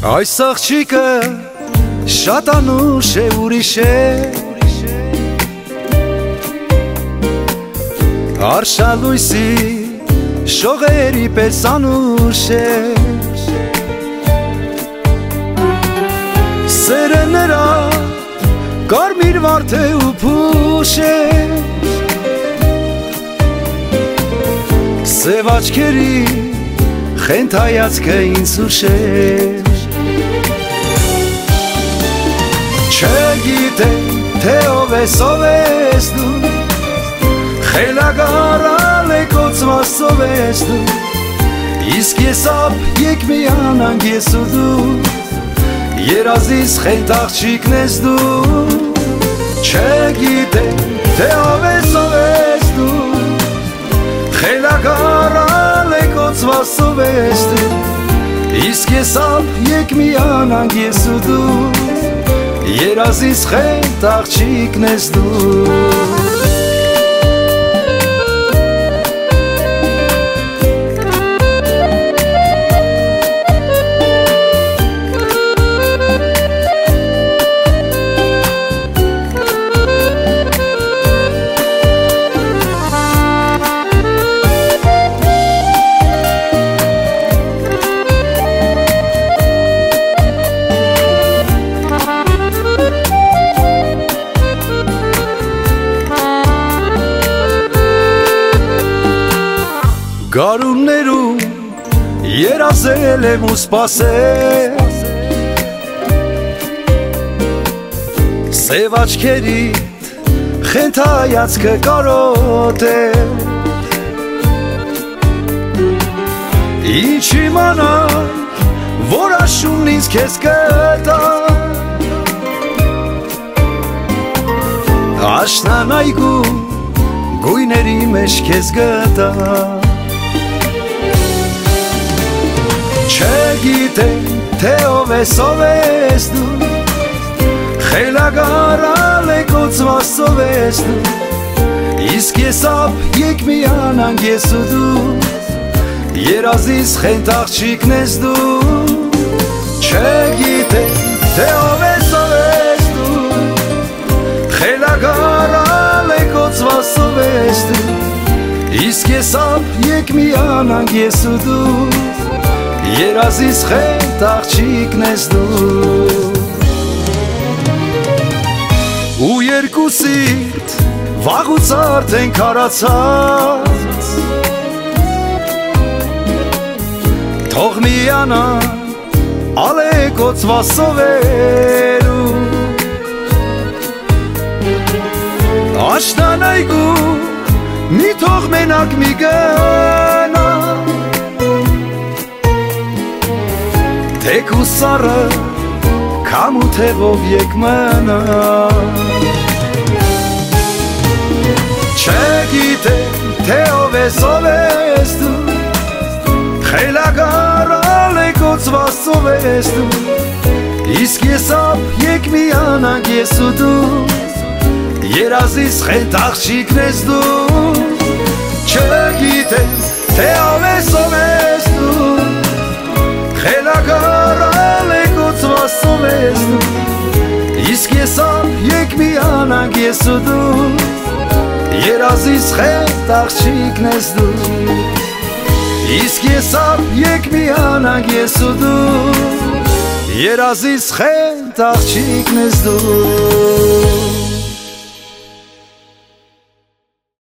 Այս աղջիկը շատ անուշ է, ուրիշ է, արշալույսի շողերի պես անուշ է, սերը նրա կարմիր վարդ է ու փուշ է, սև աչքերի խենթ հայացքը ինձ ուշեր, չգիտեմ թե ով ես դու, խելագար ալեկոծված ով ես դու, իսկ ես ապ եկ միանանք ես ու դու, երազիս խենթ աղջիկն ես դու, չգիտեմ թե ով ես դու, խելագար ալեկոծված ով ես դու, իսկ ես ապ եկ միանանք ես ու դու, երազիս խենթ աղջիկն ես դու Գարուններում երազել եմ ու սպասել, սև աչքերիդ խենթ հայացքը կարոտել, ինչ իմանանք, որ աշունն ինձ քեզ կտա, աշնան այգու գույների մեջ քեզ գտա, չգիտեմ թե ով ես դու, խելագար ալեկոծված ով ես դու, իսկ ես ապ եկ միանանք ես ու դու, երազիս խենթ աղջիկն ես դու, չգիտեմ թե ով ես դու, խելագար ալեկոծված ով ես դու, իսկ ես ապ եկ միանանք ես ու դու, երազիս խենթ աղջիկն ես դու, ու երկուսիդ վաղուց արդեն քարացած, թող միանան ալեկոծված սովերու, աշնան այգու մի թող մենակ մի գնա, թեք ու սառը քամութևով եկ մնա, չգիտեմ թե ով ես դու, խելագար ալեկոծված ով ես դու, իսկ ես ապ եկ միանանք ես ու դու, երազիս խենթ աղջիկն ես դու, չգիտեմ թե ով ես դու, խելագար ալեկոծված ով ես դու, իսկ ես ապ եկ միանանք ես ու դու, երազիս խենթ աղջիկն ես դու, իսկ ես ապ եկ միանանք ես ու դու, երազիս խենթ աղջիկն ես դու